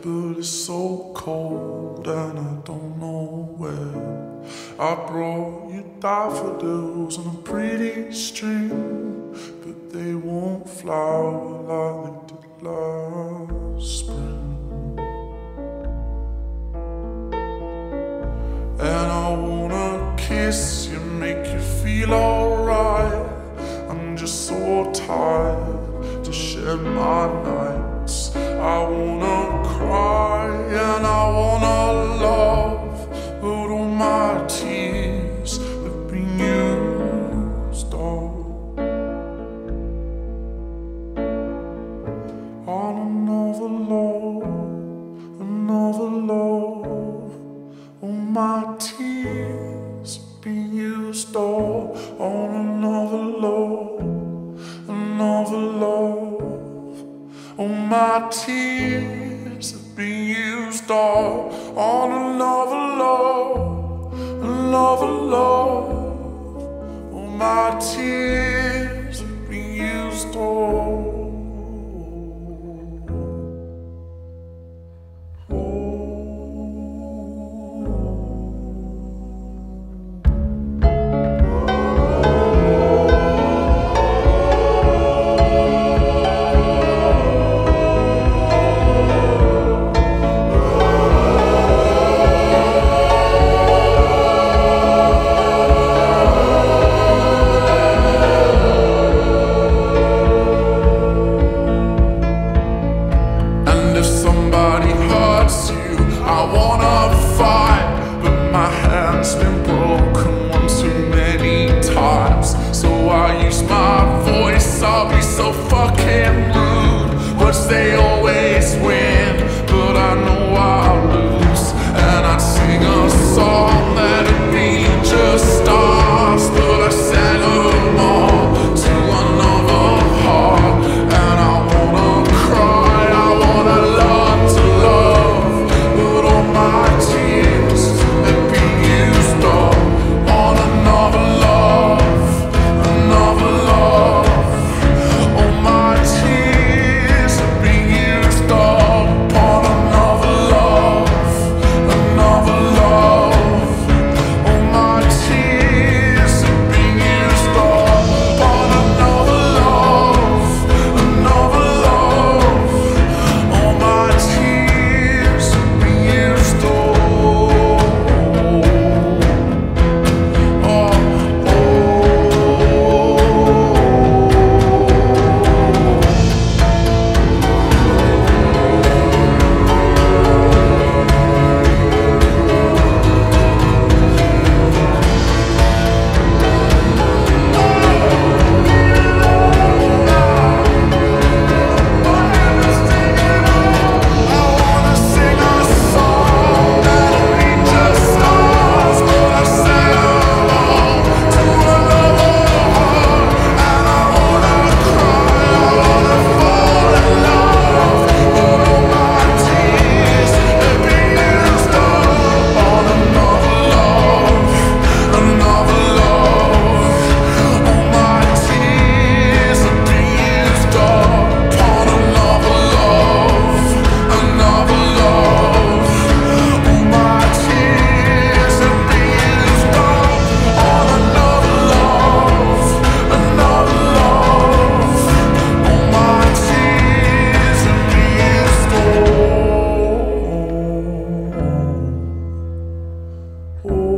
but it's so cold and I don't know where. I brought you daffodils on a pretty string, but they won't flower like they did last spring. And I wanna kiss you, make you feel alright. I'm just so tired to share my nights. I wanna cry and I wanna love, but all my tears have been used all on another love, another love. All my tears have been used all on another love, another love. All my tears have been used all on another love, another love. All my tears have been used all. They always win, but I know I'll lose. And I'd sing a song that'd be just stars, but I sang them all to another heart. And I wanna cry, I wanna learn to love, but all my tears have been used all on another love, another love. All my tears Oh.